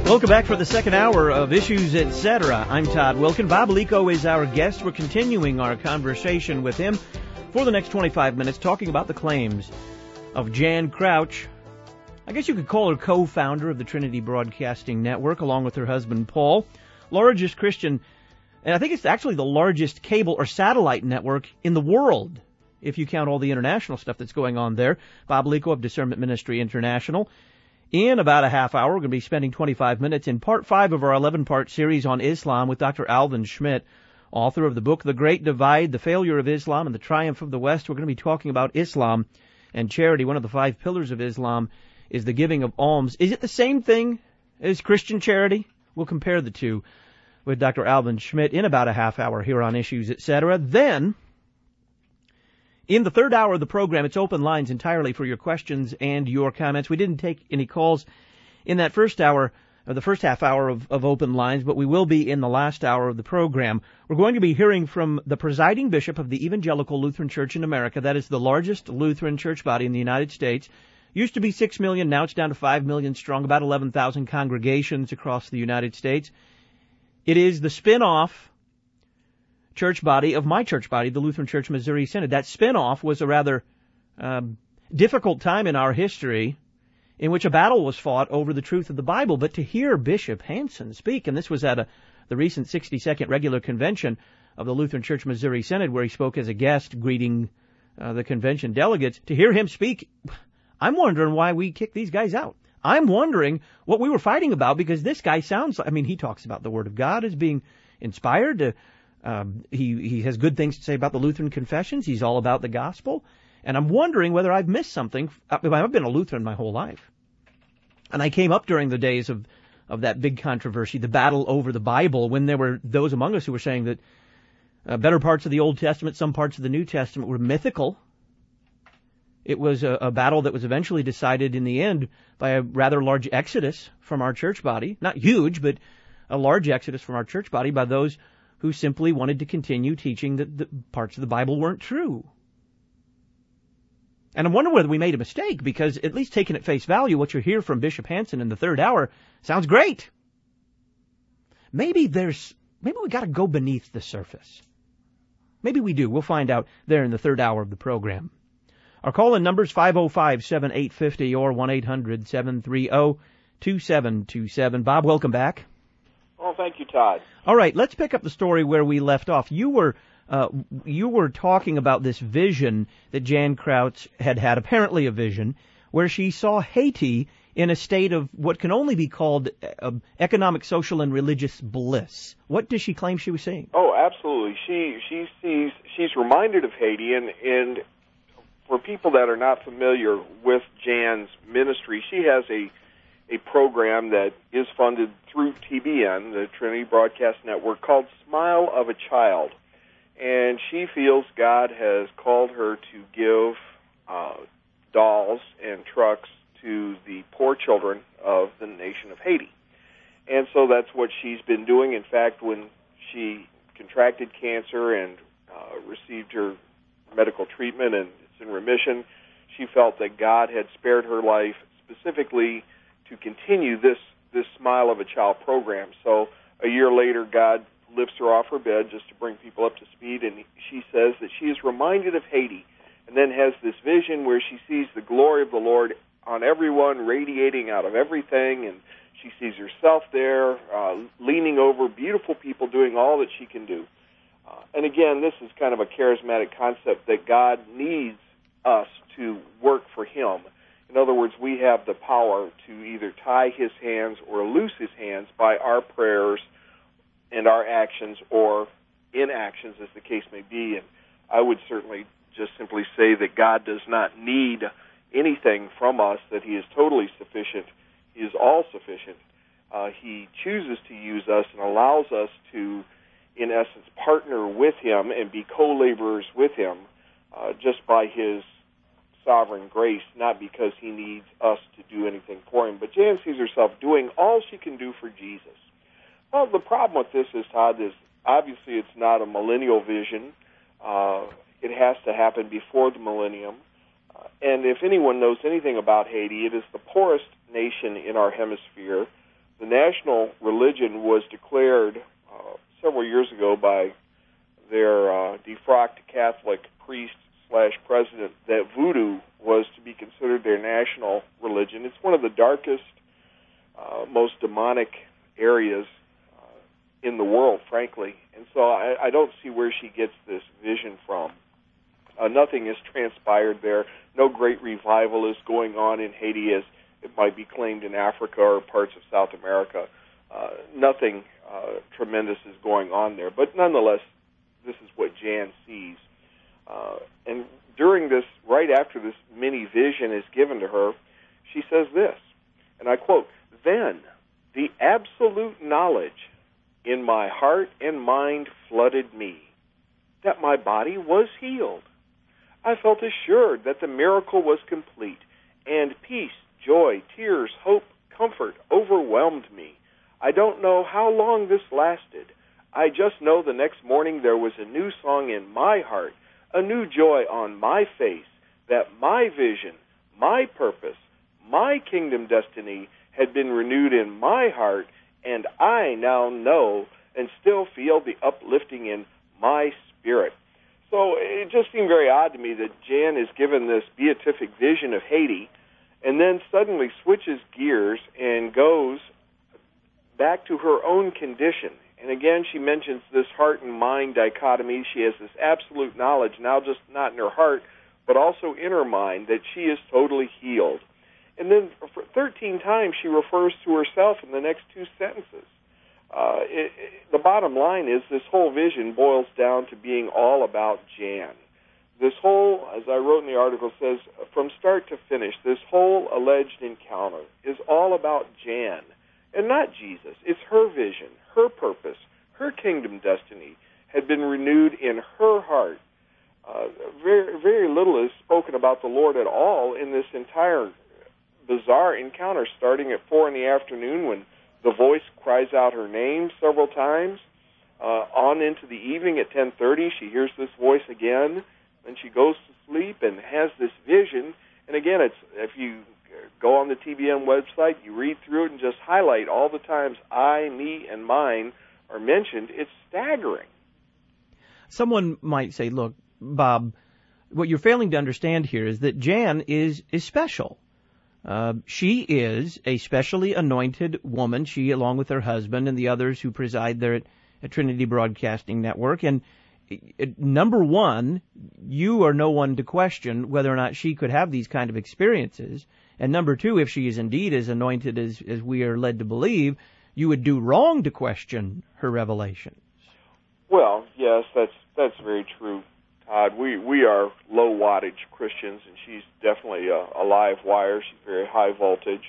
Welcome back for the second hour of Issues, Etc. I'm Todd Wilkin. Bob Lico is our guest. We're continuing our conversation with him for the next 25 minutes, talking about the claims of Jan Crouch. I guess you could call her co-founder of the Trinity Broadcasting Network, along with her husband, Paul. Largest Christian, and I think it's actually the largest cable or satellite network in the world, if you count all the international stuff that's going on there. Bob Lico of Discernment Ministry International. In about a half hour, we're going to be spending 25 minutes in part 5 of our 11-part series on Islam with Dr. Alvin Schmidt, author of the book The Great Divide, The Failure of Islam and the Triumph of the West. We're going to be talking about Islam and charity. One of the 5 pillars of Islam is the giving of alms. Is it the same thing as Christian charity? We'll compare the two with Dr. Alvin Schmidt in about a half hour here on Issues, Etc. Then, in the third hour of the program, it's open lines entirely for your questions and your comments. We didn't take any calls in that first hour, or the first half hour of open lines, but we will be in the last hour of the program. We're going to be hearing from the presiding bishop of the Evangelical Lutheran Church in America. That is the largest Lutheran church body in the United States. Used to be 6 million, now it's down to 5 million strong, about 11,000 congregations across the United States. It is the spin-off church body of my church body, the Lutheran Church Missouri Synod. That spin-off was a rather difficult time in our history in which a battle was fought over the truth of the Bible. But to hear Bishop Hanson speak, and this was at the recent 62nd regular convention of the Lutheran Church Missouri Synod, where he spoke as a guest greeting the convention delegates, to hear him speak, I'm wondering why we kicked these guys out. I'm wondering what we were fighting about, because this guy sounds like, he talks about the Word of God as being inspired to he has good things to say about the Lutheran confessions. He's all about the gospel. And I'm wondering whether I've missed something. I've been a Lutheran my whole life. And I came up during the days of that big controversy, the battle over the Bible, when there were those among us who were saying that better parts of the Old Testament, some parts of the New Testament were mythical. It was a battle that was eventually decided in the end by a rather large exodus from our church body. Not huge, but a large exodus from our church body by those who simply wanted to continue teaching that the parts of the Bible weren't true. And I'm wondering whether we made a mistake, because at least taken at face value, what you hear from Bishop Hanson in the third hour sounds great. Maybe we got to go beneath the surface. Maybe we do. We'll find out there in the third hour of the program. Our call-in numbers 505-7850 or 1-800-730-2727. Bob, welcome back. Well, thank you, Todd. All right, let's pick up the story where we left off. You were talking about this vision that Jan Crouch had, apparently a vision, where she saw Haiti in a state of what can only be called economic, social, and religious bliss. What does she claim she was seeing? Oh, absolutely. She's reminded of Haiti, and for people that are not familiar with Jan's ministry, she has a program that is funded through TBN, the Trinity Broadcast Network, called Smile of a Child. And she feels God has called her to give dolls and trucks to the poor children of the nation of Haiti. And so that's what she's been doing. In fact, when she contracted cancer and received her medical treatment and it's in remission, she felt that God had spared her life specifically to continue this Smile of a Child program. So a year later, God lifts her off her bed just to bring people up to speed, and she says that she is reminded of Haiti, and then has this vision where she sees the glory of the Lord on everyone, radiating out of everything, and she sees herself there, leaning over beautiful people, doing all that she can do. And again, this is kind of a charismatic concept that God needs us to work for Him. In other words, we have the power to either tie His hands or loose His hands by our prayers and our actions, or inactions, as the case may be. And I would certainly just simply say that God does not need anything from us, that He is totally sufficient. He is all-sufficient. He chooses to use us and allows us to, in essence, partner with Him and be co-laborers with Him just by His sovereign grace, not because He needs us to do anything for Him. But Jan sees herself doing all she can do for Jesus. Well, the problem with this is, Todd, is obviously it's not a millennial vision. It has to happen before the millennium. And if anyone knows anything about Haiti, it is the poorest nation in our hemisphere, the national religion was declared several years ago by their defrocked Catholic priest/president that voodoo was to be considered their national religion. It's one of the darkest, most demonic areas in the world, frankly. And so I don't see where she gets this vision from. Nothing has transpired there. No great revival is going on in Haiti as it might be claimed in Africa or parts of South America. Nothing tremendous is going on there. But nonetheless, this is what Jan sees. And during this, right after this mini vision is given to her, she says this, and I quote, "Then the absolute knowledge in my heart and mind flooded me, that my body was healed. I felt assured that the miracle was complete, and peace, joy, tears, hope, comfort overwhelmed me. I don't know how long this lasted. I just know the next morning there was a new song in my heart, a new joy on my face, that my vision, my purpose, my kingdom destiny had been renewed in my heart, and I now know and still feel the uplifting in my spirit." So it just seemed very odd to me that Jan is given this beatific vision of Haiti and then suddenly switches gears and goes back to her own condition. And again, she mentions this heart and mind dichotomy. She has this absolute knowledge, now just not in her heart, but also in her mind, that she is totally healed. And then for 13 times she refers to herself in the next two sentences. The bottom line is this whole vision boils down to being all about Jan. This whole, as I wrote in the article, says from start to finish, this whole alleged encounter is all about Jan and not Jesus. It's her vision, her purpose, her kingdom destiny had been renewed in her heart. Very, very little is spoken about the Lord at all in this entire bizarre encounter, starting at 4 p.m. when the voice cries out her name several times. On into the evening at 10:30, she hears this voice again. Then she goes to sleep and has this vision. And again, it's if you go on the TBN website, you read through it and just highlight all the times I, me, and mine are mentioned. It's staggering. Someone might say, look, Bob, what you're failing to understand here is that Jan is special. She is a specially anointed woman, she along with her husband and the others who preside there at Trinity Broadcasting Network. And number one, you are no one to question whether or not she could have these kind of experiences. And number two, if she is indeed as anointed as we are led to believe, you would do wrong to question her revelations. Well, yes, that's very true, Todd. We are low wattage Christians, and she's definitely a live wire. She's very high voltage.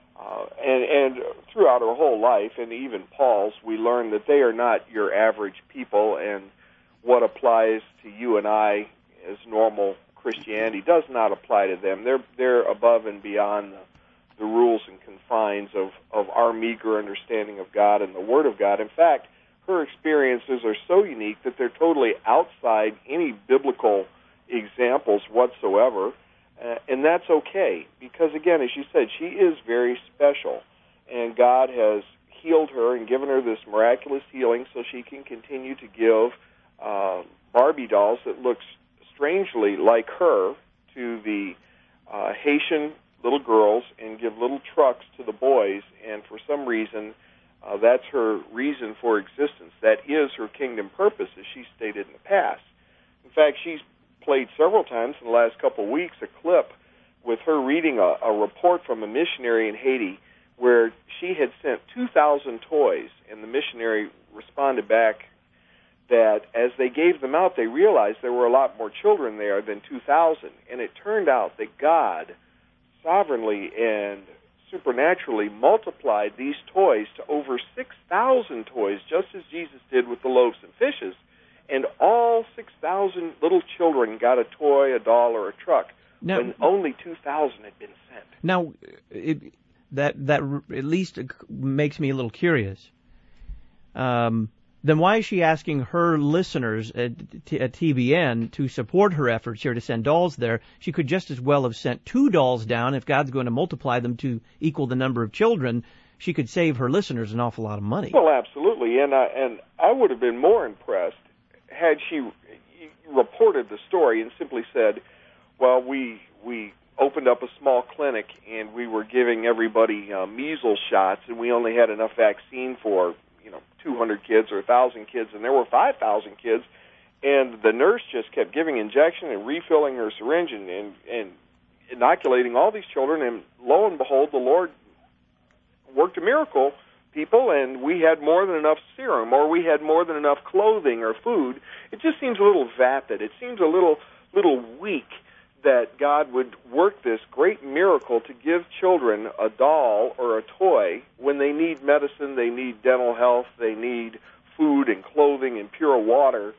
And throughout her whole life, and even Paul's, we learn that they are not your average people, and what applies to you and I as normal Christianity does not apply to them. They're above and beyond the rules and confines of our meager understanding of God and the Word of God. In fact, her experiences are so unique that they're totally outside any biblical examples whatsoever, and that's okay, because again, as you said, she is very special, and God has healed her and given her this miraculous healing so she can continue to give Barbie dolls that look strangely like her to the Haitian little girls and give little trucks to the boys, and for some reason that's her reason for existence. That is her kingdom purpose, as she stated in the past. In fact, she's played several times in the last couple of weeks a clip with her reading a report from a missionary in Haiti where she had sent 2,000 toys, and the missionary responded back that as they gave them out, they realized there were a lot more children there than 2,000. And it turned out that God sovereignly and supernaturally multiplied these toys to over 6,000 toys, just as Jesus did with the loaves and fishes. And all 6,000 little children got a toy, a doll, or a truck, when only 2,000 had been sent. Now, that at least makes me a little curious. Then why is she asking her listeners at TBN to support her efforts here to send dolls there? She could just as well have sent 2 dolls down if God's going to multiply them to equal the number of children. she could save her listeners an awful lot of money. Well, absolutely, and I would have been more impressed had she reported the story and simply said, well, we opened up a small clinic and we were giving everybody measles shots, and we only had enough vaccine for 200 kids or 1,000 kids, and there were 5,000 kids, and the nurse just kept giving injection and refilling her syringe and inoculating all these children, and lo and behold, the Lord worked a miracle, people, and we had more than enough serum, or we had more than enough clothing or food. It just seems a little vapid. It seems a little weak that God would work this great miracle to give children a doll or a toy when they need medicine, they need dental health, they need food and clothing and pure water.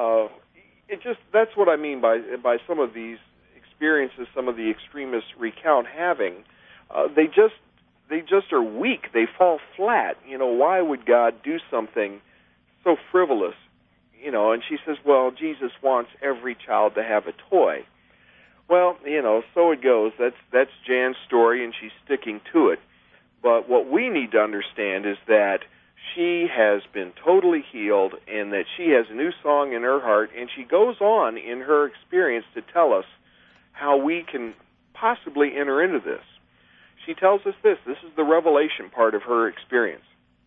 That's what I mean by some of these experiences some of the extremists recount having. They just are weak. They fall flat. Why would God do something so frivolous? And she says, well, Jesus wants every child to have a toy. Well, so it goes. That's Jan's story, and she's sticking to it. But what we need to understand is that she has been totally healed and that she has a new song in her heart, and she goes on in her experience to tell us how we can possibly enter into this. She tells us this. This is the revelation part of her experience.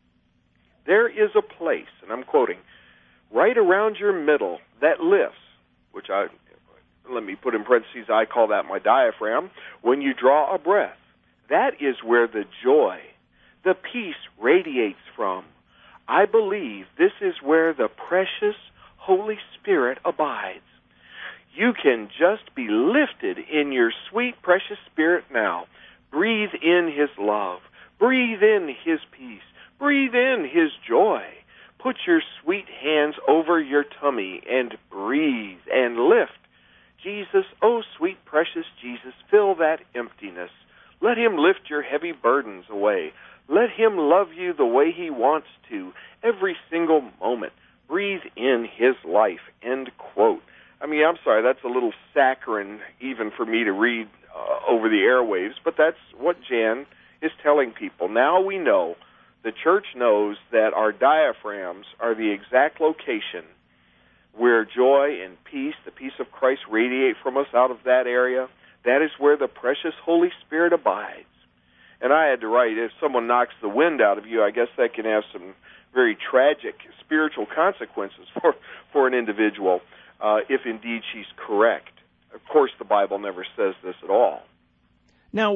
There is a place, and I'm quoting, right around your middle that lifts, which let me put in parentheses, I call that my diaphragm, when you draw a breath. That is where the joy, the peace radiates from. I believe this is where the precious Holy Spirit abides. You can just be lifted in your sweet, precious spirit now. Breathe in His love. Breathe in His peace. Breathe in His joy. Put your sweet hands over your tummy and breathe and lift. Jesus, oh sweet, precious Jesus, fill that emptiness. Let Him lift your heavy burdens away. Let Him love you the way He wants to, every single moment. Breathe in His life, end quote. I'm sorry, that's a little saccharine even for me to read over the airwaves, but that's what Jan is telling people. Now we know, the church knows that our diaphragms are the exact location where joy and peace, the peace of Christ, radiate from us out of that area. That is where the precious Holy Spirit abides. And I had to write, if someone knocks the wind out of you, I guess that can have some very tragic spiritual consequences for an individual, if indeed she's correct. Of course, the Bible never says this at all. Now,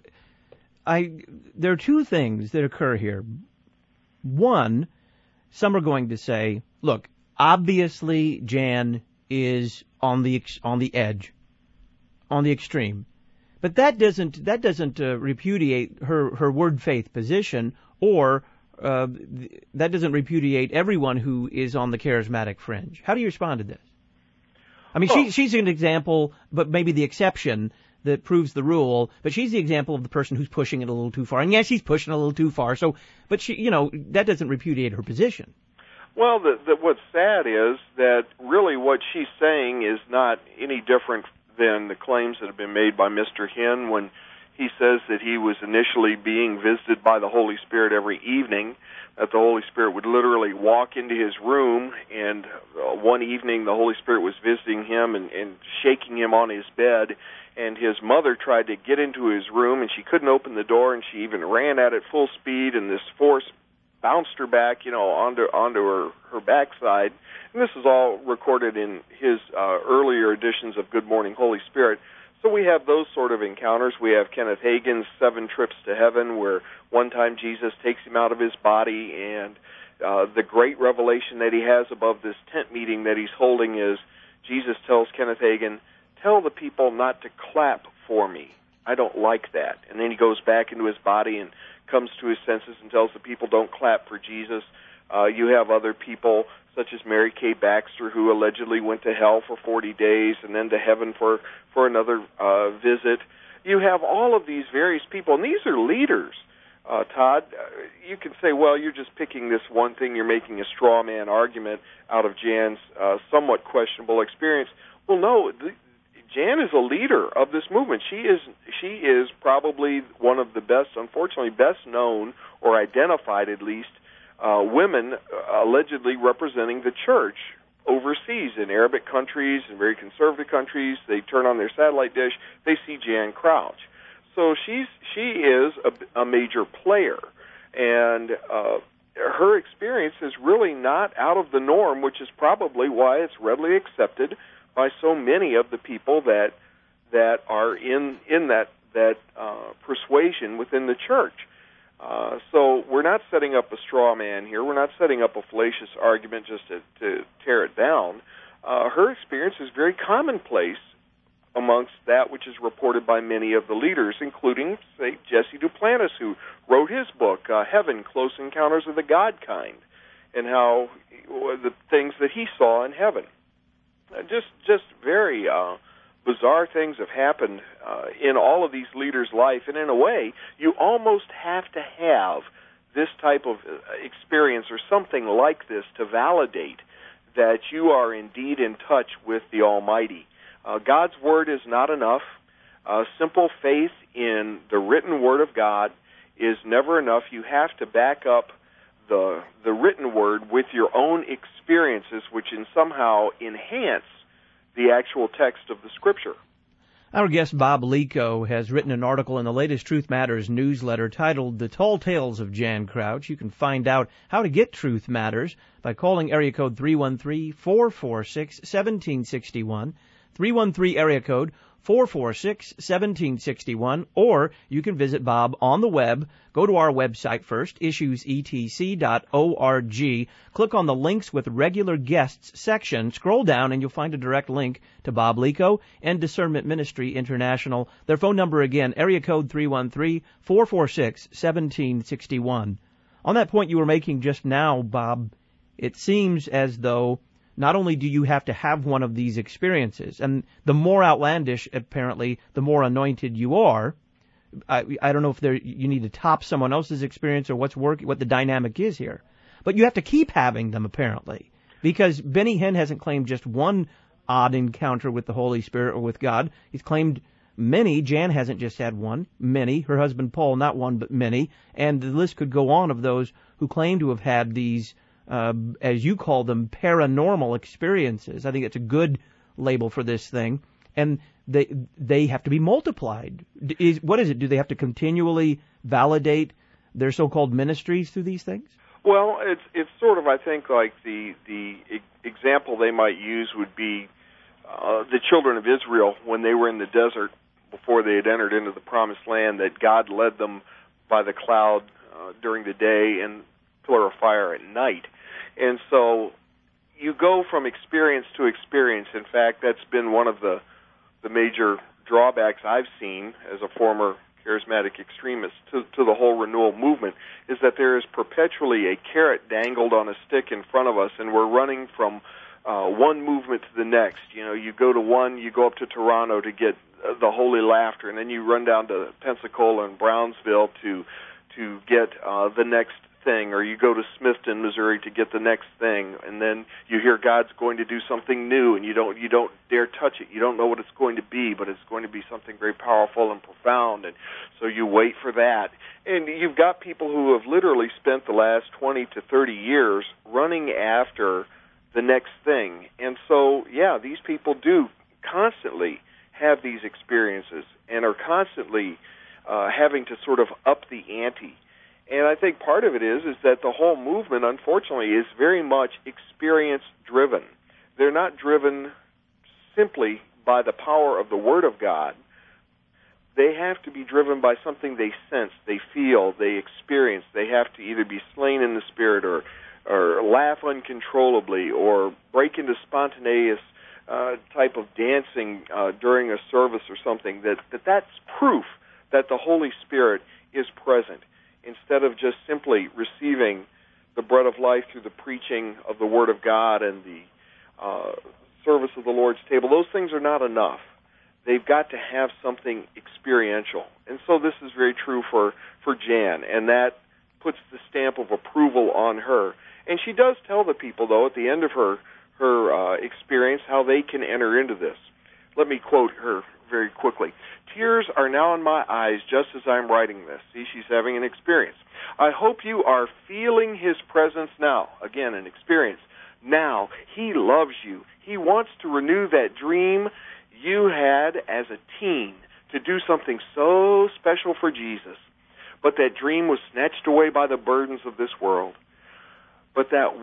there are two things that occur here. One, some are going to say, look, obviously Jan is on the edge, on the extreme, but that doesn't repudiate her word faith position, or that doesn't repudiate everyone who is on the charismatic fringe. How do you respond to this? She's an example, but maybe the exception that proves the rule, but she's the example of the person who's pushing it a little too far. And yes, she's pushing a little too far. So, but she, that doesn't repudiate her position. Well, what's sad is that really what she's saying is not any different than the claims that have been made by Mr. Hinn when he says that he was initially being visited by the Holy Spirit every evening, that the Holy Spirit would literally walk into his room, and one evening the Holy Spirit was visiting him and shaking him on his bed, and his mother tried to get into his room, and she couldn't open the door, and she even ran at it full speed, and this force bounced her back, onto her backside. And this is all recorded in his earlier editions of Good Morning Holy Spirit. So we have those sort of encounters. We have Kenneth Hagin's 7 Trips to Heaven, where one time Jesus takes him out of his body, and the great revelation that he has above this tent meeting that he's holding is Jesus tells Kenneth Hagin, tell the people not to clap for me. I don't like that. And then he goes back into his body and comes to his senses and tells the people don't clap for Jesus. You have other people such as Mary Kay Baxter, who allegedly went to hell for 40 days and then to heaven for another visit. You have all of these various people, and these are leaders. Todd, you can say, well, you're just picking this one thing. You're making a straw man argument out of Jan's somewhat questionable experience. Well, no, Jan is a leader of this movement. She is probably one of the best, unfortunately, best known or identified at least women allegedly representing the church overseas in Arabic countries and very conservative countries. They turn on their satellite dish, they see Jan Crouch. So she is a major player, and her experience is really not out of the norm, which is probably why it's readily accepted by so many of the people that are in that persuasion within the church. So we're not setting up a straw man here. We're not setting up a fallacious argument just to tear it down. Her experience is very commonplace amongst that which is reported by many of the leaders, including, say, Jesse Duplantis, who wrote his book, Heaven, Close Encounters of the God Kind, and how the things that he saw in heaven. Just very bizarre things have happened in all of these leaders' life, and in a way, you almost have to have this type of experience or something like this to validate that you are indeed in touch with the Almighty. God's Word is not enough. Simple faith in the written Word of God is never enough. You have to back up the written Word with your own experiences, which somehow enhance the actual text of the Scripture. Our guest, Bob Lico, has written an article in the latest Truth Matters newsletter titled The Tall Tales of Jan Crouch. You can find out how to get Truth Matters by calling area code 313-446-1761, 313 area code 446-1761, or you can visit Bob on the web. Go to our website first, issuesetc.org. Click on the Links with Regular Guests section. Scroll down and you'll find a direct link to Bob Lico and Discernment Ministry International. Their phone number again, area code 313-446-1761. On that point you were making just now, Bob, it seems as though not only do you have to have one of these experiences, and the more outlandish, apparently, the more anointed you are. I don't know if you need to top someone else's experience or what the dynamic is here. But you have to keep having them, apparently, because Benny Hinn hasn't claimed just one odd encounter with the Holy Spirit or with God. He's claimed many. Jan hasn't just had one. Many. Her husband Paul, not one, but many. And the list could go on of those who claim to have had these as you call them, paranormal experiences. I think it's a good label for this thing. And they have to be multiplied. What is it? Do they have to continually validate their so-called ministries through these things? Well, it's sort of, I think, like the example they might use would be the children of Israel when they were in the desert before they had entered into the promised land, that God led them by the cloud during the day and pillar of fire at night. And so you go from experience to experience. In fact, that's been one of the major drawbacks I've seen as a former charismatic extremist to the whole renewal movement, is that there is perpetually a carrot dangled on a stick in front of us, and we're running from one movement to the next. You know, you go up to Toronto to get the Holy Laughter, and then you run down to Pensacola and Brownsville to get the next thing, or you go to Smithton, Missouri to get the next thing, and then you hear God's going to do something new, and you don't dare touch it. You don't know what it's going to be, but it's going to be something very powerful and profound, and so you wait for that. And you've got people who have literally spent the last 20 to 30 years running after the next thing. And so, yeah, these people do constantly have these experiences and are constantly having to sort of up the ante. And I think part of it is that the whole movement, unfortunately, is very much experience-driven. They're not driven simply by the power of the Word of God. They have to be driven by something they sense, they feel, they experience. They have to either be slain in the Spirit or laugh uncontrollably or break into spontaneous type of dancing during a service or something. That's proof that the Holy Spirit is present, instead of just simply receiving the bread of life through the preaching of the Word of God and the service of the Lord's table. Those things are not enough. They've got to have something experiential. And so this is very true for Jan, and that puts the stamp of approval on her. And she does tell the people, though, at the end of her experience, how they can enter into this. Let me quote her very quickly. Tears are now in my eyes just as I'm writing this. See, she's having an experience. I hope you are feeling his presence now. Again, an experience. Now, he loves you. He wants to renew that dream you had as a teen to do something so special for Jesus. But that dream was snatched away by the burdens of this world. But that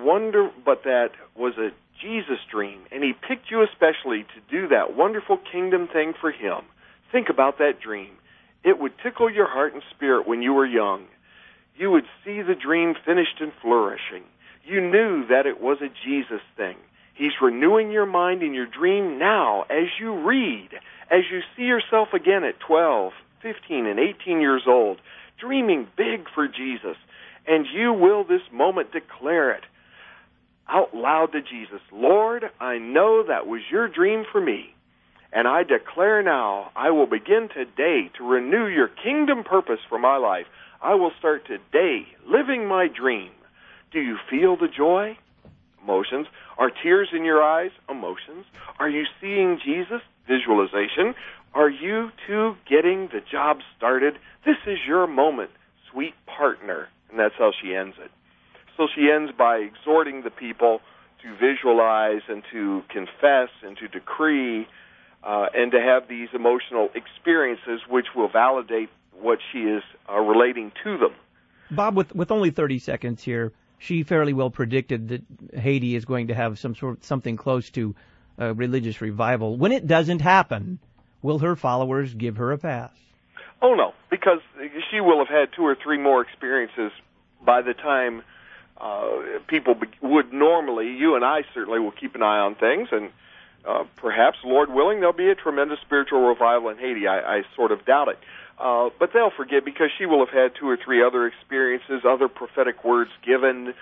was a Jesus dream, and he picked you especially to do that wonderful kingdom thing for him. Think about that dream. It would tickle your heart and spirit when you were young. You would see the dream finished and flourishing. You knew that it was a Jesus thing. He's renewing your mind in your dream now as you read, as you see yourself again at 12, 15, and 18 years old, dreaming big for Jesus. And you will this moment declare it out loud to Jesus. Lord, I know that was your dream for me. And I declare now, I will begin today to renew your kingdom purpose for my life. I will start today living my dream. Do you feel the joy? Emotions. Are tears in your eyes? Emotions. Are you seeing Jesus? Visualization. Are you too getting the job started? This is your moment, sweet partner. And that's how she ends it. So she ends by exhorting the people to visualize and to confess and to decree and to have these emotional experiences which will validate what she is relating to them. Bob, with only 30 seconds here, she fairly well predicted that Haiti is going to have something close to a religious revival. When it doesn't happen, will her followers give her a pass? Oh, no, because she will have had 2 or 3 more experiences by the time people would normally. You and I certainly will keep an eye on things, and perhaps, Lord willing, there'll be a tremendous spiritual revival in Haiti. I sort of doubt it. But they'll forget because she will have had 2 or 3 other experiences, other prophetic words given.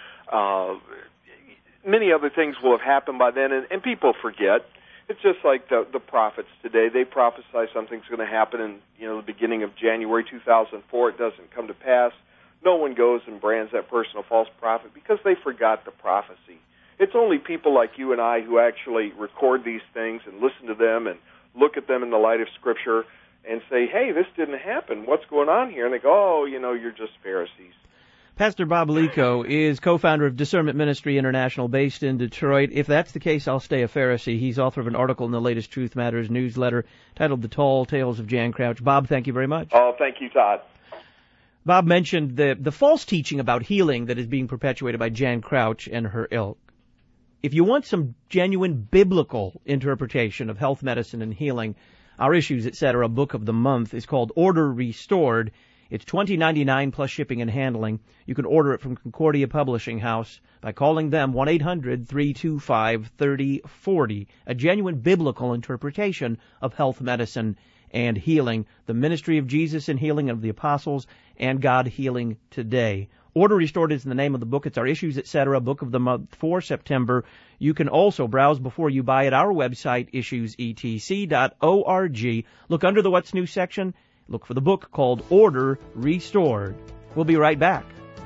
Many other things will have happened by then, and people forget. It's just like the prophets today. They prophesy something's going to happen in the beginning of January 2004. It doesn't come to pass. No one goes and brands that person a false prophet because they forgot the prophecy. It's only people like you and I who actually record these things and listen to them and look at them in the light of Scripture and say, hey, this didn't happen. What's going on here? And they go, oh, you're just Pharisees. Pastor Bob Lico is co-founder of Discernment Ministry International based in Detroit. If that's the case, I'll stay a Pharisee. He's author of an article in the latest Truth Matters newsletter titled The Tall Tales of Jan Crouch. Bob, thank you very much. Oh, thank you, Todd. Bob mentioned the false teaching about healing that is being perpetuated by Jan Crouch and her ilk. If you want some genuine biblical interpretation of health, medicine, and healing, our Issues, Etc. book of the month is called Order Restored. It's $20.99 plus shipping and handling. You can order it from Concordia Publishing House by calling them 1-800-325-3040. A genuine biblical interpretation of health, medicine, and healing. The ministry of Jesus and healing of the apostles and God healing today. Order Restored is the name of the book. It's our Issues, Etc. book of the month for September. You can also browse before you buy at our website, issuesetc.org. Look under the What's New section. Look for the book called Order Restored. We'll be right back.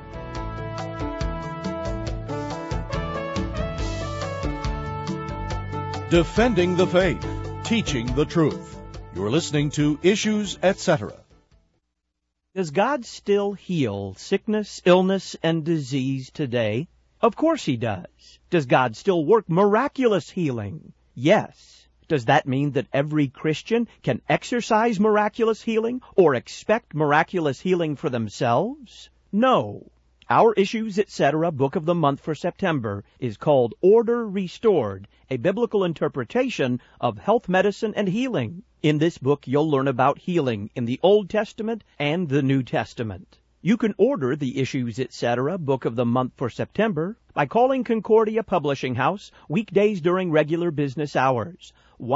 Defending the faith, teaching the truth. You're listening to Issues, Etc. Does God still heal sickness, illness, and disease today? Of course He does. Does God still work miraculous healing? Yes. Does that mean that every Christian can exercise miraculous healing or expect miraculous healing for themselves? No. Our Issues, Etc. book of the month for September is called Order Restored, a biblical interpretation of health, medicine, and healing. In this book, you'll learn about healing in the Old Testament and the New Testament. You can order the Issues, Etc. book of the month for September by calling Concordia Publishing House weekdays during regular business hours,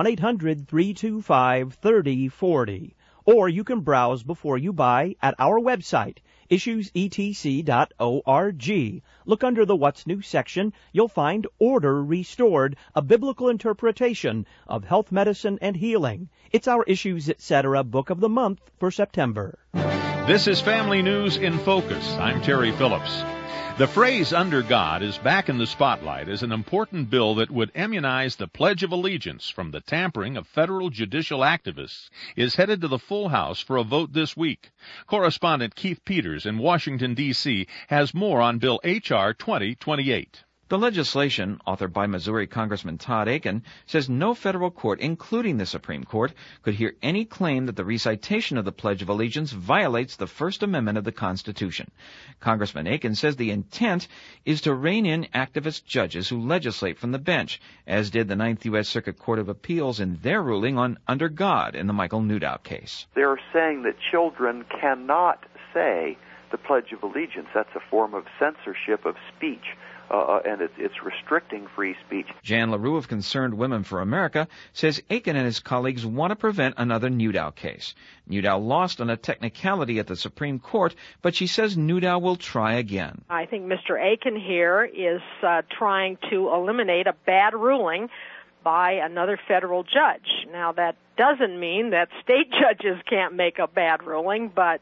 1-800-325-3040. Or you can browse before you buy at our website, issuesetc.org. Look under the What's New section. You'll find Order Restored, a biblical interpretation of health, medicine, and healing. It's our Issues, Etc. book of the month for September. This is Family News in Focus. I'm Terry Phillips. The phrase "under God" is back in the spotlight as an important bill that would immunize the Pledge of Allegiance from the tampering of federal judicial activists is headed to the full House for a vote this week. Correspondent Keith Peters in Washington, D.C. has more on Bill H.R. 2028. The legislation, authored by Missouri Congressman Todd Akin, says no federal court, including the Supreme Court, could hear any claim that the recitation of the Pledge of Allegiance violates the First Amendment of the Constitution. Congressman Akin says the intent is to rein in activist judges who legislate from the bench, as did the Ninth U.S. Circuit Court of Appeals in their ruling on Under God in the Michael Newdow case. They're saying that children cannot say the Pledge of Allegiance. That's a form of censorship of speech. And it's restricting free speech. Jan LaRue of Concerned Women for America says Akin and his colleagues want to prevent another Newdow case. Newdow lost on a technicality at the Supreme Court, but she says Newdow will try again. I think Mr. Akin here is trying to eliminate a bad ruling by another federal judge. Now, that doesn't mean that state judges can't make a bad ruling, but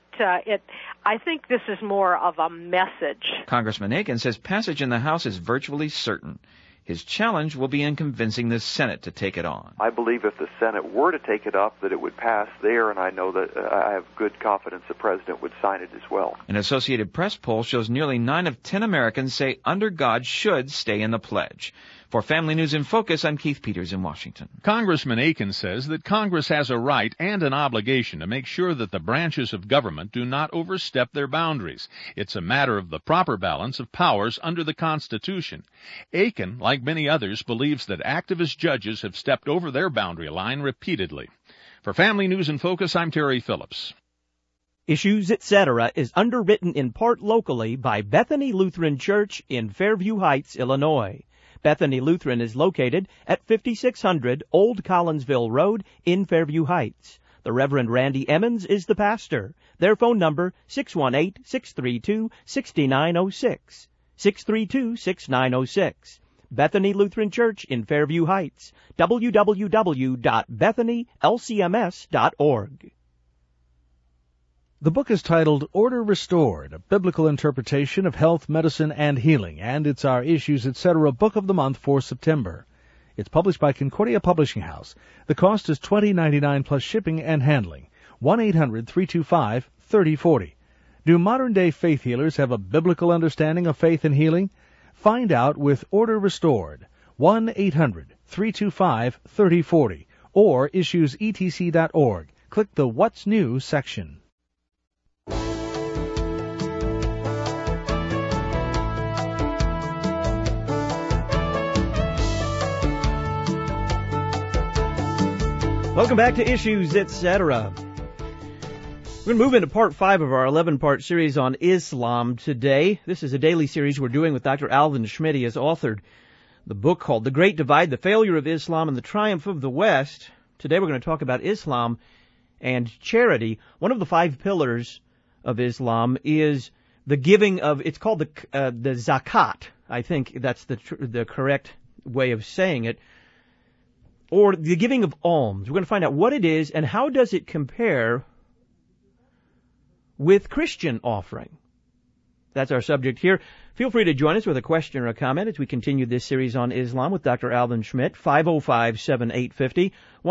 I think this is more of a message. Congressman Akin says passage in the House is virtually certain. His challenge will be in convincing the Senate to take it on. I believe if the Senate were to take it up, that it would pass there, and I know that I have good confidence the President would sign it as well. An Associated Press poll shows nearly 9 of 10 Americans say Under God should stay in the pledge. For Family News in Focus, I'm Keith Peters in Washington. Congressman Akin says that Congress has a right and an obligation to make sure that the branches of government do not overstep their boundaries. It's a matter of the proper balance of powers under the Constitution. Akin, like many others, believes that activist judges have stepped over their boundary line repeatedly. For Family News in Focus, I'm Terry Phillips. Issues, Etc. is underwritten in part locally by Bethany Lutheran Church in Fairview Heights, Illinois. Bethany Lutheran is located at 5600 Old Collinsville Road in Fairview Heights. The Reverend Randy Emmons is the pastor. Their phone number, 618-632-6906. 632-6906. Bethany Lutheran Church in Fairview Heights. www.bethanylcms.org. The book is titled Order Restored, a biblical interpretation of health, medicine, and healing, and it's our Issues, Etc. book of the month for September. It's published by Concordia Publishing House. The cost is $20.99 plus shipping and handling. 1-800-325-3040. Do modern-day faith healers have a biblical understanding of faith and healing? Find out with Order Restored. 1-800-325-3040 or issuesetc.org. Click the What's New section. Welcome back to Issues, Etc. We're going to move into part 5 of our 11-part series on Islam today. This is a daily series we're doing with Dr. Alvin Schmidt. He has authored the book called The Great Divide, The Failure of Islam and the Triumph of the West. Today we're going to talk about Islam and charity. One of the 5 pillars of Islam is the giving of, it's called the zakat. I think that's the correct way of saying it. Or the giving of alms. We're going to find out what it is and how does it compare with Christian offering. That's our subject here. Feel free to join us with a question or a comment as we continue this series on Islam with Dr. Alvin Schmidt. 505-7850,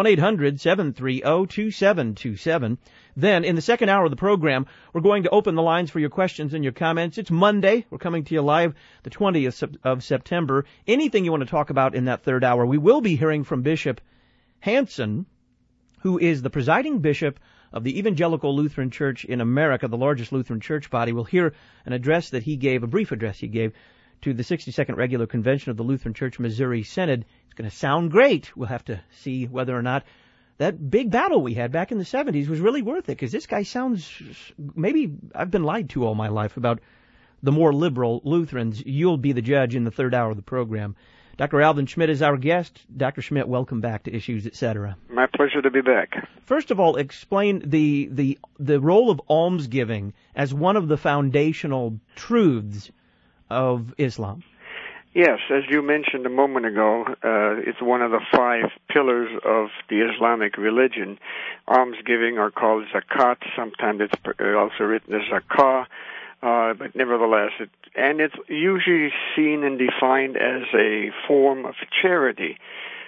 1-800-730-2727. Then, in the second hour of the program, we're going to open the lines for your questions and your comments. It's Monday. We're coming to you live the 20th of September. Anything you want to talk about in that third hour. We will be hearing from Bishop Hanson, who is the presiding bishop of the Evangelical Lutheran Church in America, the largest Lutheran church body. We'll hear an address that he gave, a brief address he gave to the 62nd Regular Convention of the Lutheran Church Missouri Synod. It's going to sound great. We'll have to see whether or not that big battle we had back in the 70s was really worth it, because this guy sounds, maybe I've been lied to all my life about the more liberal Lutherans. You'll be the judge in the third hour of the program. Dr. Alvin Schmidt is our guest. Dr. Schmidt, welcome back to Issues, Etc. My pleasure to be back. First of all, explain the role of almsgiving as one of the foundational truths of Islam. Yes, as you mentioned a moment ago, it's one of the 5 pillars of the Islamic religion. Almsgiving are called zakat. Sometimes it's also written as zakah. But nevertheless, it's usually seen and defined as a form of charity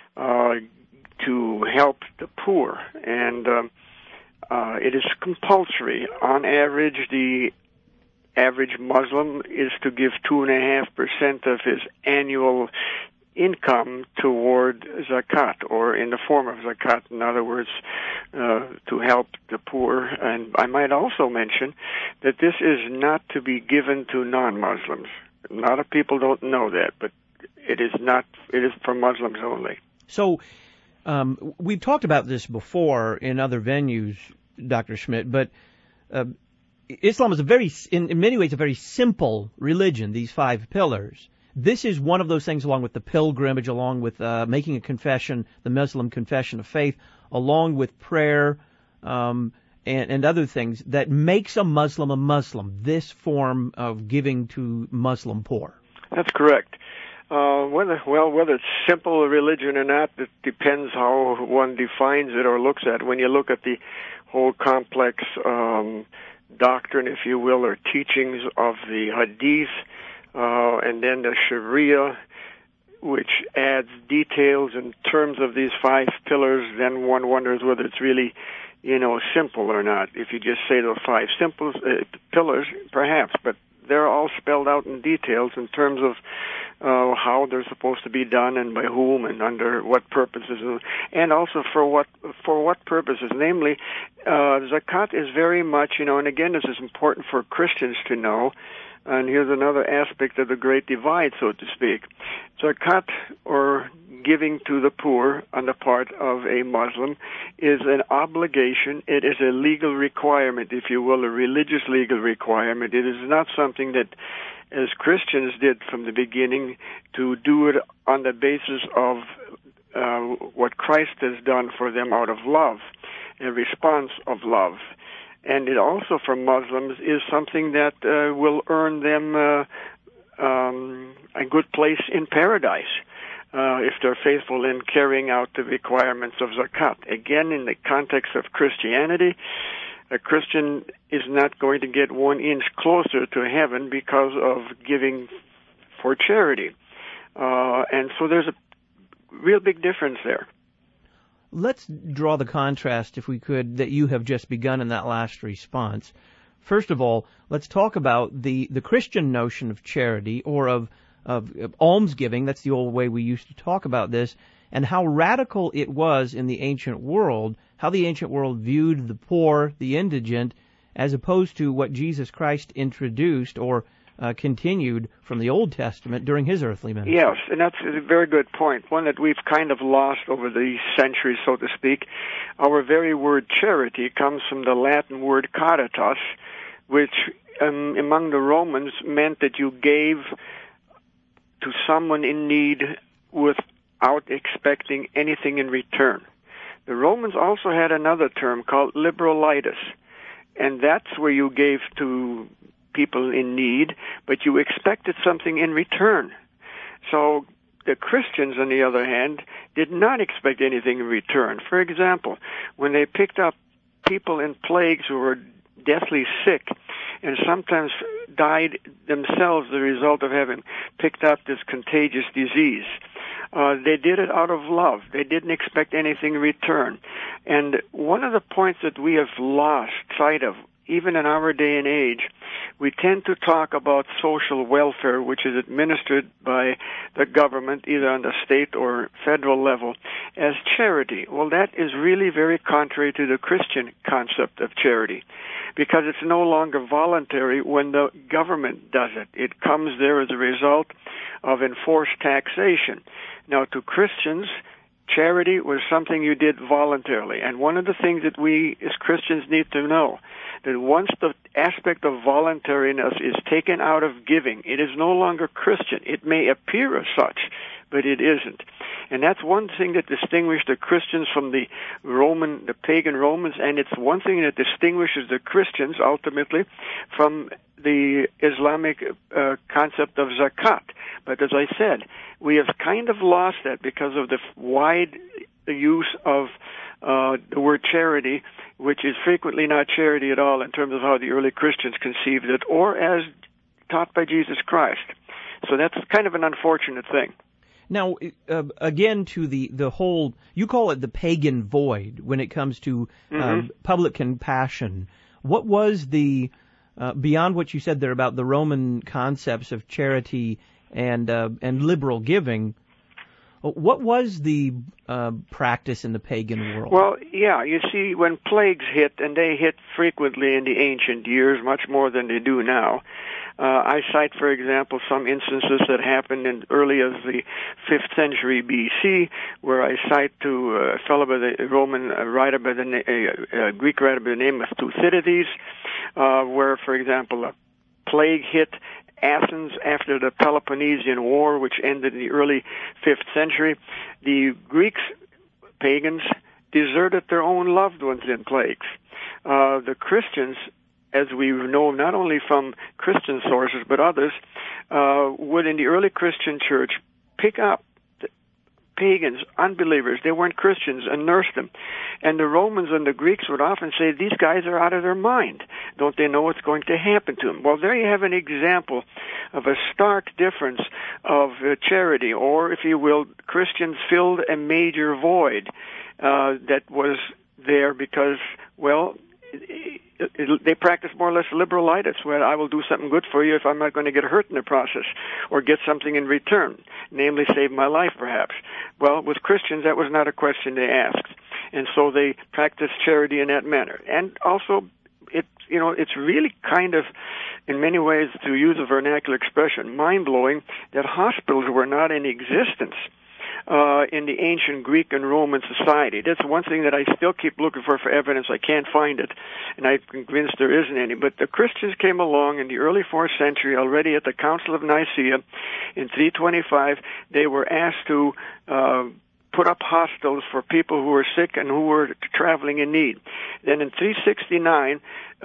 to help the poor, and it is compulsory. On average, the average Muslim is to give 2.5% of his annual income toward zakat, or in the form of zakat, in other words, to help the poor. And I might also mention that this is not to be given to non-Muslims. A lot of people don't know that, but it is not. It is for Muslims only. So we've talked about this before in other venues, Dr. Schmidt, but Islam is in many ways, a very simple religion, these 5 pillars. This is one of those things, along with the pilgrimage, along with making a confession, the Muslim confession of faith, along with prayer and other things, that makes a Muslim, this form of giving to Muslim poor. That's correct. Whether it's simple religion or not, it depends how one defines it or looks at it. When you look at the whole complex doctrine, if you will, or teachings of the Hadith, and then the Sharia, which adds details in terms of these 5 pillars, then one wonders whether it's really, simple or not. If you just say those 5 simple pillars, perhaps, but they're all spelled out in details in terms of how they're supposed to be done and by whom and under what purposes, and also for what purposes. Namely, zakat is very much, and again, this is important for Christians to know. And here's another aspect of the Great Divide, so to speak. Zakat, or giving to the poor on the part of a Muslim, is an obligation. It is a legal requirement, if you will, a religious legal requirement. It is not something that, as Christians did from the beginning, to do it on the basis of what Christ has done for them out of love, a response of love. And it also, for Muslims, is something that will earn them a good place in paradise if they're faithful in carrying out the requirements of zakat. Again, in the context of Christianity, a Christian is not going to get 1 inch closer to heaven because of giving for charity. And so there's a real big difference there. Let's draw the contrast, if we could, that you have just begun in that last response. First of all, let's talk about the Christian notion of charity, or of almsgiving. That's the old way we used to talk about this, and how radical it was in the ancient world, how the ancient world viewed the poor, the indigent, as opposed to what Jesus Christ introduced or continued from the Old Testament during his earthly ministry. Yes, and that's a very good point, one that we've kind of lost over the centuries, so to speak. Our very word charity comes from the Latin word caritas, which among the Romans meant that you gave to someone in need without expecting anything in return. The Romans also had another term called liberalitas, and that's where you gave to people in need, but you expected something in return. So the Christians, on the other hand, did not expect anything in return. For example, when they picked up people in plagues who were deathly sick and sometimes died themselves as a result of having picked up this contagious disease, they did it out of love. They didn't expect anything in return. And one of the points that we have lost sight of, even in our day and age, we tend to talk about social welfare, which is administered by the government, either on the state or federal level, as charity. Well, that is really very contrary to the Christian concept of charity, because it's no longer voluntary when the government does it. It comes there as a result of enforced taxation. Now, to Christians, charity was something you did voluntarily. And one of the things that we as Christians need to know, that once the aspect of voluntariness is taken out of giving, it is no longer Christian. It may appear as such, but it isn't. And that's one thing that distinguished the Christians from the pagan Romans, and it's one thing that distinguishes the Christians ultimately from the Islamic concept of zakat. But as I said, we have kind of lost that because of the wide the use of the word charity, which is frequently not charity at all in terms of how the early Christians conceived it, or as taught by Jesus Christ. So that's kind of an unfortunate thing. Now, again, to the whole, you call it the pagan void when it comes to public compassion. What was the, beyond what you said there about the Roman concepts of charity and liberal giving, what was the practice in the pagan world? Well, yeah, you see, when plagues hit, and they hit frequently in the ancient years, much more than they do now, I cite, for example, some instances that happened in early as the 5th century BC, where I cite to a fellow by the Roman writer by the Greek writer by the name of Thucydides, where, for example, a plague hit Athens after the Peloponnesian War, which ended in the early 5th century. The Greeks, pagans, deserted their own loved ones in plagues. The Christians, as we know not only from Christian sources but others, would in the early Christian church pick up pagans, unbelievers, they weren't Christians, and nurse them. And the Romans and the Greeks would often say, these guys are out of their mind. Don't they know what's going to happen to them? Well, there you have an example of a stark difference of charity, or, if you will, Christians filled a major void that was there because, well, they practice more or less liberalitis, where I will do something good for you if I'm not going to get hurt in the process or get something in return, namely save my life perhaps. Well, with Christians, that was not a question they asked. And so they practiced charity in that manner. And also, it's really kind of, in many ways, to use a vernacular expression, mind-blowing that hospitals were not in existence in the ancient Greek and Roman society. That's one thing that I still keep looking for evidence. I can't find it, and I'm convinced there isn't any. But the Christians came along in the early 4th century, already at the Council of Nicaea in 325. They were asked to put up hospitals for people who were sick and who were traveling in need. Then in 369,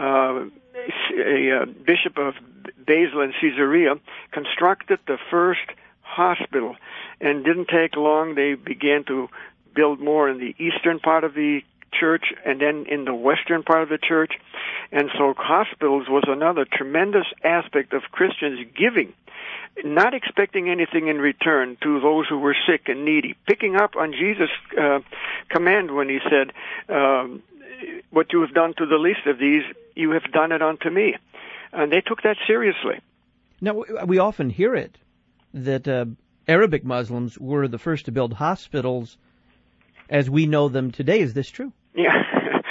a bishop of Basel and Caesarea constructed the first hospital, and didn't take long. They began to build more in the eastern part of the church and then in the western part of the church. And so hospitals was another tremendous aspect of Christians giving, not expecting anything in return to those who were sick and needy, picking up on Jesus' command when he said, what you have done to the least of these, you have done it unto me. And they took that seriously. Now, we often hear it, that Arabic Muslims were the first to build hospitals as we know them today. Is this true? Yeah.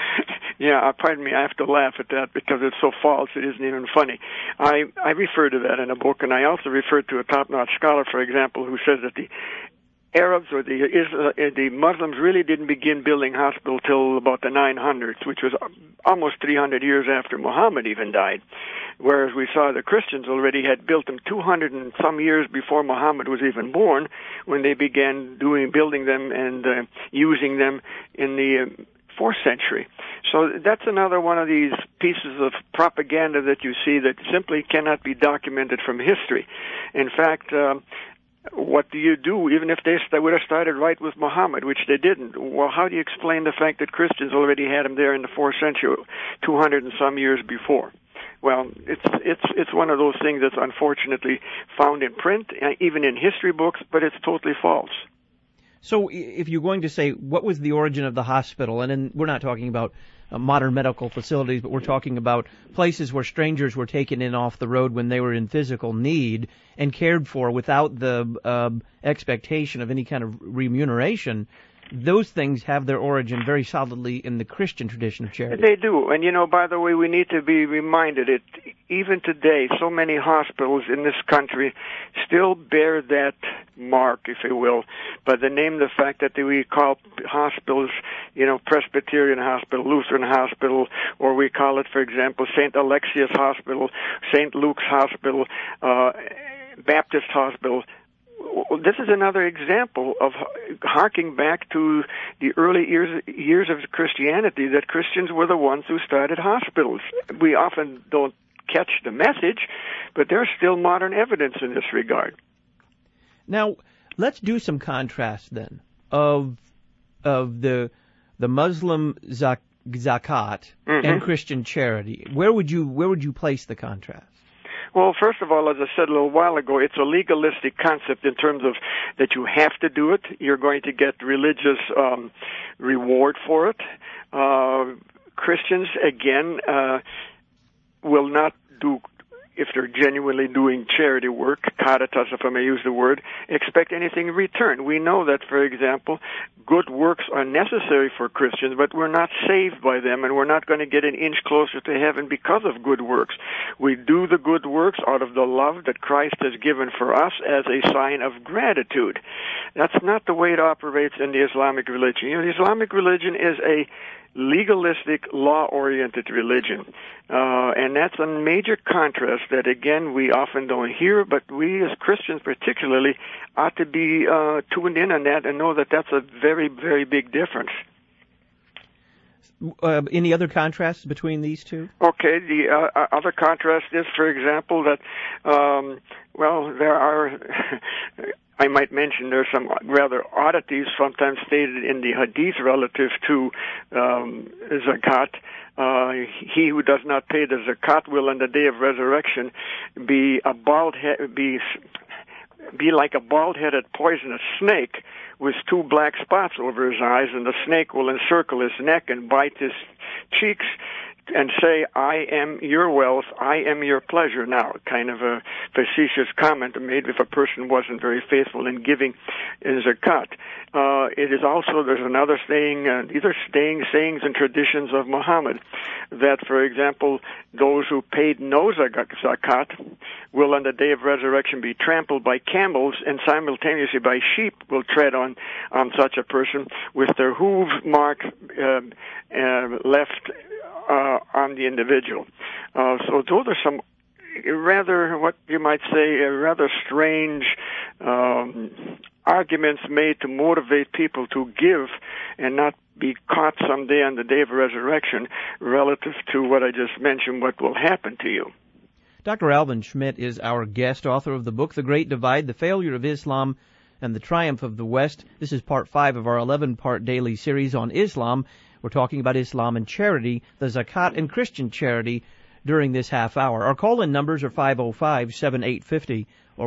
Yeah, pardon me, I have to laugh at that because it's so false it isn't even funny. I refer to that in a book, and I also refer to a top-notch scholar, for example, who says that the Arabs or the Muslims really didn't begin building hospitals till about the 900s, which was almost 300 years after Muhammad even died. Whereas we saw the Christians already had built them 200 and some years before Muhammad was even born, when they began building them and using them in the 4th century. So that's another one of these pieces of propaganda that you see that simply cannot be documented from history. In fact, what do you do, even if they would have started right with Muhammad, which they didn't? Well, how do you explain the fact that Christians already had him there in the 4th century, 200 and some years before? Well, it's one of those things that's unfortunately found in print, even in history books, but it's totally false. So if you're going to say, what was the origin of the hospital, and then we're not talking about modern medical facilities, but we're talking about places where strangers were taken in off the road when they were in physical need and cared for without the expectation of any kind of remuneration, those things have their origin very solidly in the Christian tradition of charity. They do. And, by the way, we need to be reminded that even today, so many hospitals in this country still bear that mark, if you will, by the name, the fact that we call hospitals, Presbyterian Hospital, Lutheran Hospital, or we call it, for example, St. Alexius Hospital, St. Luke's Hospital, Baptist Hospital. This is another example of harking back to the early years of Christianity, that Christians were the ones who started hospitals. We often don't catch the message, but there's still modern evidence in this regard. Now, let's do some contrast then of of the Muslim zakat and Christian charity. Where would you place the contrast? Well, first of all, as I said a little while ago, it's a legalistic concept in terms of that you have to do it. You're going to get religious reward for it. Christians, again, will not do, if they're genuinely doing charity work, caritas, if I may use the word, expect anything in return. We know that, for example, good works are necessary for Christians, but we're not saved by them, and we're not going to get an inch closer to heaven because of good works. We do the good works out of the love that Christ has given for us as a sign of gratitude. That's not the way it operates in the Islamic religion. You know, the Islamic religion is a legalistic, law-oriented religion. And that's a major contrast that, again, we often don't hear, but we as Christians particularly ought to be tuned in on that and know that that's a very, very big difference. Any other contrasts between these two? Okay, the other contrast is, for example, that, there are... I might mention there's some rather oddities sometimes stated in the hadith relative to zakat. He who does not pay the zakat will on the day of resurrection be like a bald-headed poisonous snake with two black spots over his eyes, and the snake will encircle his neck and bite his cheeks and say, I am your wealth, I am your pleasure. Now, kind of a facetious comment made if a person wasn't very faithful in giving zakat. It is also, there's another saying, these are sayings and traditions of Muhammad, that, for example, those who paid no zakat will on the day of resurrection be trampled by camels, and simultaneously by sheep will tread on such a person with their hoof mark left on the individual. So those are some rather, what you might say, rather strange arguments made to motivate people to give and not be caught someday on the day of resurrection relative to what I just mentioned, what will happen to you. Dr. Alvin Schmidt is our guest, author of the book, The Great Divide, The Failure of Islam and the Triumph of the West. This is part 5 of our 11-part daily series on Islam. We're talking about Islam and charity, the zakat and Christian charity during this half hour. Our call-in numbers are 505-7850 or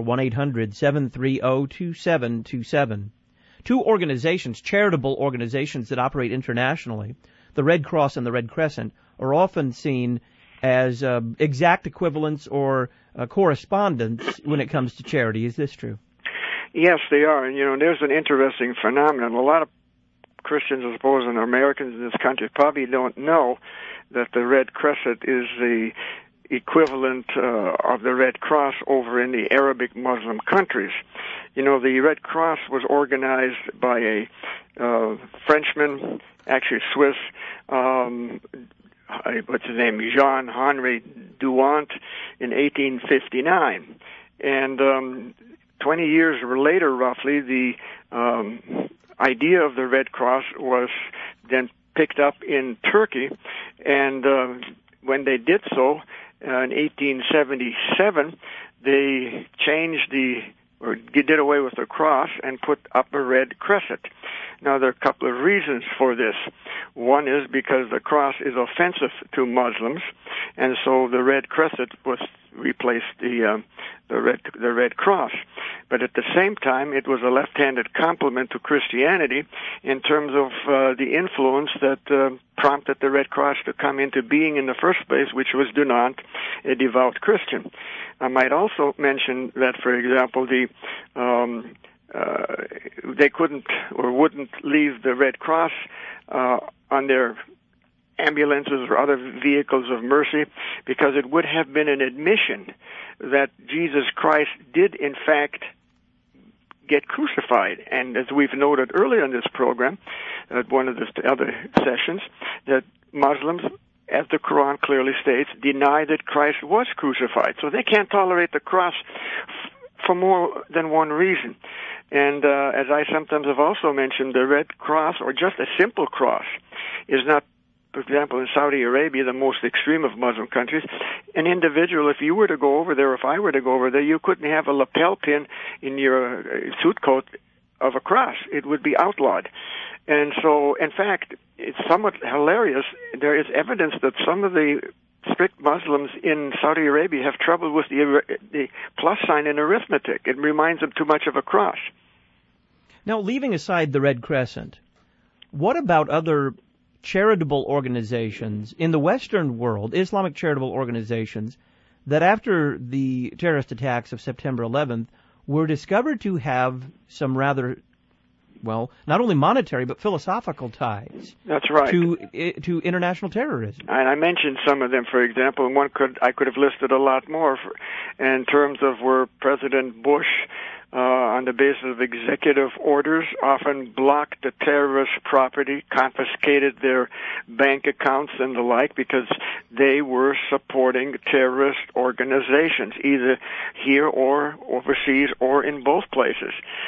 1-800-730-2727. Two organizations, charitable organizations that operate internationally, the Red Cross and the Red Crescent, are often seen as exact equivalents or correspondence when it comes to charity. Is this true? Yes, they are. And, there's an interesting phenomenon. A lot of Christians, I suppose, and Americans in this country probably don't know that the Red Crescent is the equivalent of the Red Cross over in the Arabic Muslim countries. The Red Cross was organized by a Frenchman, actually Swiss, what's his name, Jean-Henri Douant, in 1859. And 20 years later, roughly, the idea of the Red Cross was then picked up in Turkey, and when they did so, in 1877, they did away with the cross and put up a red crescent. Now, there are a couple of reasons for this. One is because the cross is offensive to Muslims, and so the red crescent replaced the Red Cross. But at the same time, it was a left-handed complement to Christianity in terms of the influence that prompted the Red Cross to come into being in the first place, which was Dunant, a devout Christian. I might also mention that, for example, they couldn't or wouldn't leave the Red Cross on their ambulances or other vehicles of mercy, because it would have been an admission that Jesus Christ did in fact get crucified. And as we've noted earlier in this program, at one of the other sessions, that Muslims, as the Quran clearly states, deny that Christ was crucified. So they can't tolerate the cross for more than one reason. And as I sometimes have also mentioned, the Red Cross, or just a simple cross, is not, for example, in Saudi Arabia, the most extreme of Muslim countries, an individual, if you were to go over there, if I were to go over there, you couldn't have a lapel pin in your suit coat of a cross. It would be outlawed. And so, in fact, it's somewhat hilarious. There is evidence that some of the strict Muslims in Saudi Arabia have trouble with the plus sign in arithmetic. It reminds them too much of a cross. Now, leaving aside the Red Crescent, what about other charitable organizations in the Western world, Islamic charitable organizations, that after the terrorist attacks of September 11th were discovered to have some rather, well, not only monetary but philosophical ties? That's right. To international terrorism. And I mentioned some of them, for example, and I could have listed a lot more in terms of where President Bush, on the basis of executive orders, often blocked the terrorist property, confiscated their bank accounts and the like, because they were supporting terrorist organizations, either here or overseas or in both places.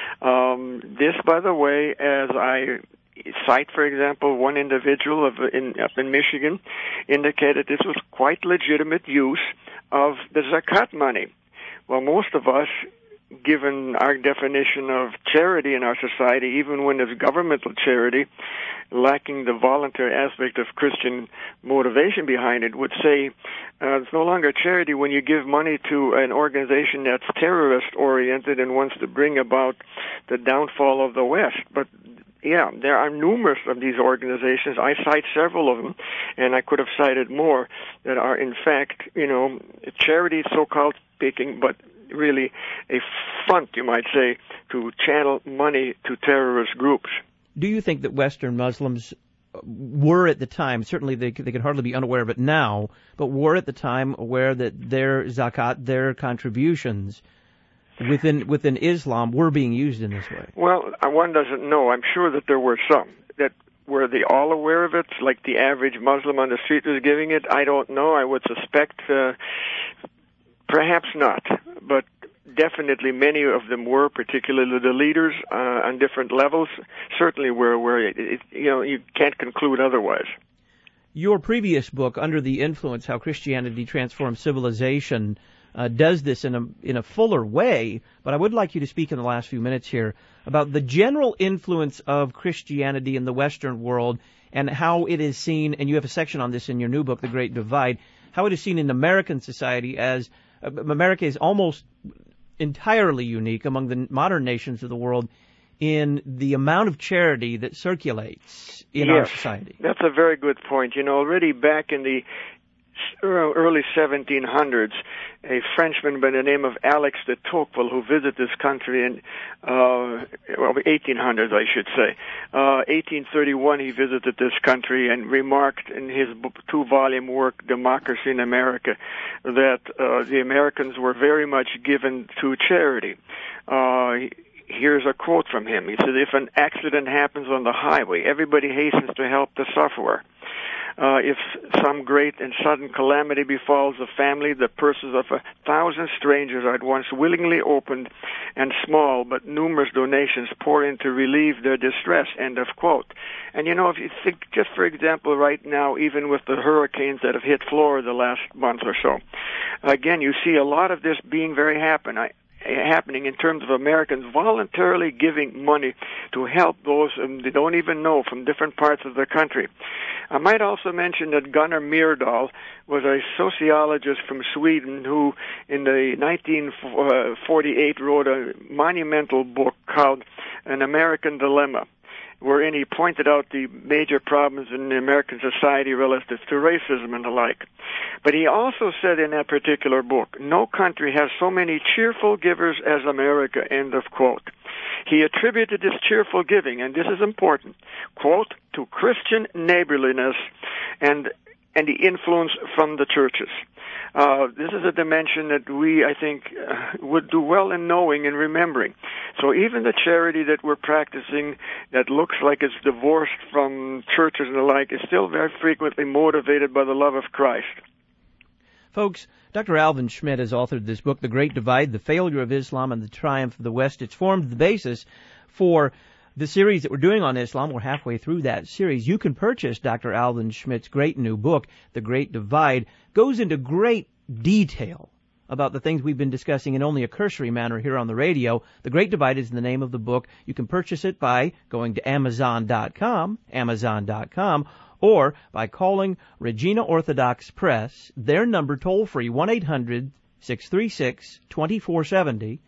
This, by the way, as I cite, for example, one individual up in Michigan indicated this was quite legitimate use of the zakat money. Well, most of us, given our definition of charity in our society, even when it's governmental charity, lacking the voluntary aspect of Christian motivation behind it, would say it's no longer charity when you give money to an organization that's terrorist-oriented and wants to bring about the downfall of the West. But yeah, there are numerous of these organizations. I cite several of them, and I could have cited more that are, in fact, charity, so-called speaking, but really a front, you might say, to channel money to terrorist groups. Do you think that Western Muslims were at the time, certainly they could hardly be unaware of it now, but were at the time aware that their zakat, their contributions within Islam were being used in this way? Well, one doesn't know. I'm sure that there were some. That were they all aware of it, like the average Muslim on the street was giving it? I don't know. I would suspect perhaps not, but definitely many of them were, particularly the leaders on different levels, certainly were aware. You can't conclude otherwise. Your previous book, Under the Influence, How Christianity Transformed Civilization, does this in a fuller way, but I would like you to speak in the last few minutes here about the general influence of Christianity in the Western world and how it is seen, and you have a section on this in your new book, The Great Divide, how it is seen in American society as America is almost entirely unique among the modern nations of the world in the amount of charity that circulates in our society. That's a very good point. Already back in the early 1700s, a Frenchman by the name of Alex de Tocqueville, who visited this country in 1800s, I should say. 1831, he visited this country and remarked in his 2-volume work, Democracy in America, that the Americans were very much given to charity. Here's a quote from him. He said, "If an accident happens on the highway, everybody hastens to help the sufferer. If some great and sudden calamity befalls a family, the purses of 1,000 strangers are at once willingly opened, and small but numerous donations pour in to relieve their distress." End of quote. And if you think, just for example, right now, even with the hurricanes that have hit Florida the last month or so, again, you see a lot of this being very happening in terms of Americans voluntarily giving money to help those they don't even know from different parts of the country. I might also mention that Gunnar Myrdal was a sociologist from Sweden who, in the 1948, wrote a monumental book called An American Dilemma, wherein he pointed out the major problems in American society relative to racism and the like. But he also said in that particular book, no country has so many cheerful givers as America, end of quote. He attributed this cheerful giving, and this is important, quote, to Christian neighborliness and the influence from the churches. This is a dimension that we, I think, would do well in knowing and remembering. So even the charity that we're practicing that looks like it's divorced from churches and the like is still very frequently motivated by the love of Christ. Folks, Dr. Alvin Schmidt has authored this book, The Great Divide, The Failure of Islam and the Triumph of the West. It's formed the basis for the series that we're doing on Islam. We're halfway through that series. You can purchase Dr. Alvin Schmidt's great new book, The Great Divide. Goes into great detail about the things we've been discussing in only a cursory manner here on the radio. The Great Divide is the name of the book. You can purchase it by going to Amazon.com, or by calling Regina Orthodox Press, their number toll-free, 1-800-636-2470,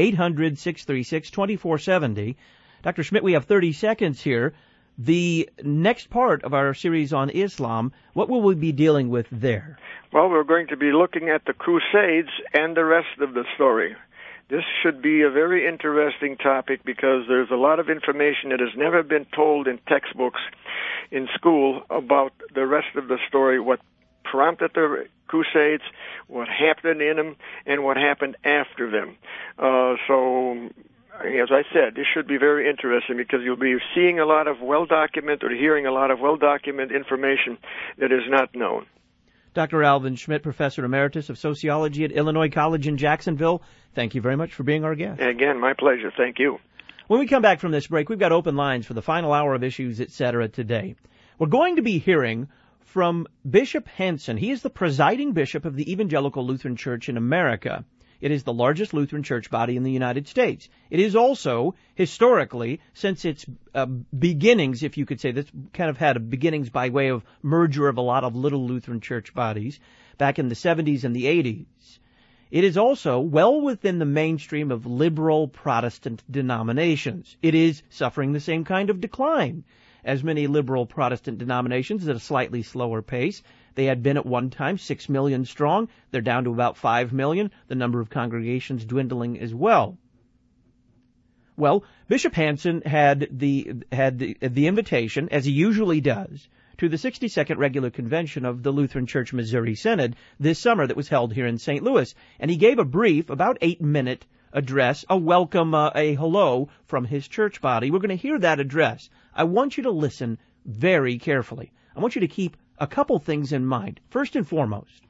800-636-2470. Dr. Schmidt, we have 30 seconds here. The next part of our series on Islam, what will we be dealing with there? Well, we're going to be looking at the Crusades and the rest of the story. This should be a very interesting topic because there's a lot of information that has never been told in textbooks in school about the rest of the story, what prompted the Crusades, what happened in them, and what happened after them. So, as I said, this should be very interesting because you'll be seeing a lot of well-documented or hearing a lot of well-documented information that is not known. Dr. Alvin Schmidt, Professor Emeritus of Sociology at Illinois College in Jacksonville, thank you very much for being our guest. Again, my pleasure. Thank you. When we come back from this break, we've got open lines for the final hour of Issues, Etc. today. We're going to be hearing from Bishop Hanson. He is the presiding bishop of the Evangelical Lutheran Church in America. It is the largest Lutheran church body in the United States. It is also, historically, since its beginnings, if you could say, this kind of had beginnings by way of merger of a lot of little Lutheran church bodies back in the 70s and the 80s. It is also well within the mainstream of liberal Protestant denominations. It is suffering the same kind of decline as many liberal Protestant denominations at a slightly slower pace. They had been at one time 6 million strong. They're down to about 5 million, the number of congregations dwindling as well. Well, Bishop Hanson had the invitation, as he usually does, to the 62nd Regular Convention of the Lutheran Church Missouri Synod this summer that was held here in St. Louis. And he gave a brief, about 8-minute address, a welcome, a hello from his church body. We're going to hear that address. I want you to listen very carefully. I want you to keep a couple things in mind. First and foremost,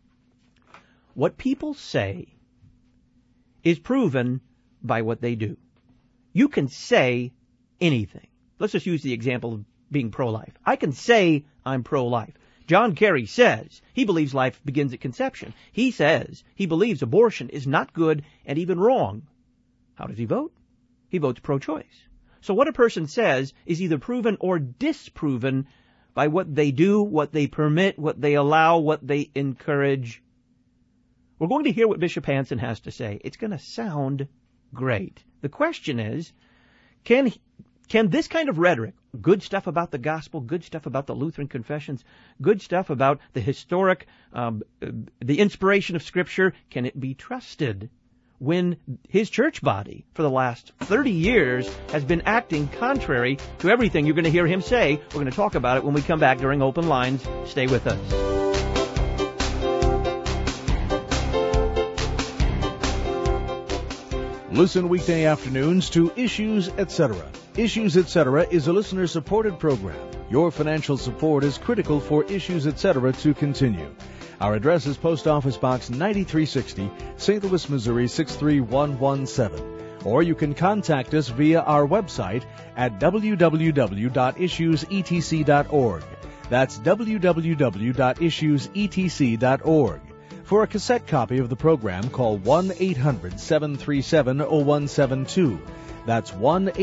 what people say is proven by what they do. You can say anything. Let's just use the example of being pro-life. I can say I'm pro-life. John Kerry says he believes life begins at conception. He says he believes abortion is not good and even wrong. How does he vote? He votes pro-choice. So what a person says is either proven or disproven by what they do, what they permit, what they allow, what they encourage. We're going to hear what Bishop Hanson has to say. It's going to sound great. The question is, can this kind of rhetoric, good stuff about the gospel, good stuff about the Lutheran confessions, good stuff about the historic, the inspiration of Scripture, can it be trusted when his church body for the last 30 years has been acting contrary to everything you're going to hear him say? We're going to talk about it when we come back during Open Lines. Stay with us. Listen weekday afternoons to Issues, Etc. Issues, Etc. is a listener-supported program. Your financial support is critical for Issues, Etc. to continue. Our address is Post Office Box 9360, St. Louis, Missouri 63117. Or you can contact us via our website at www.issuesetc.org. That's www.issuesetc.org. For a cassette copy of the program, call 1-800-737-0172. That's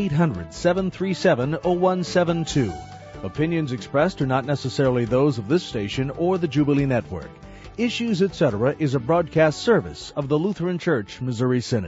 1-800-737-0172. Opinions expressed are not necessarily those of this station or the Jubilee Network. Issues, Etc. is a broadcast service of the Lutheran Church Missouri Synod.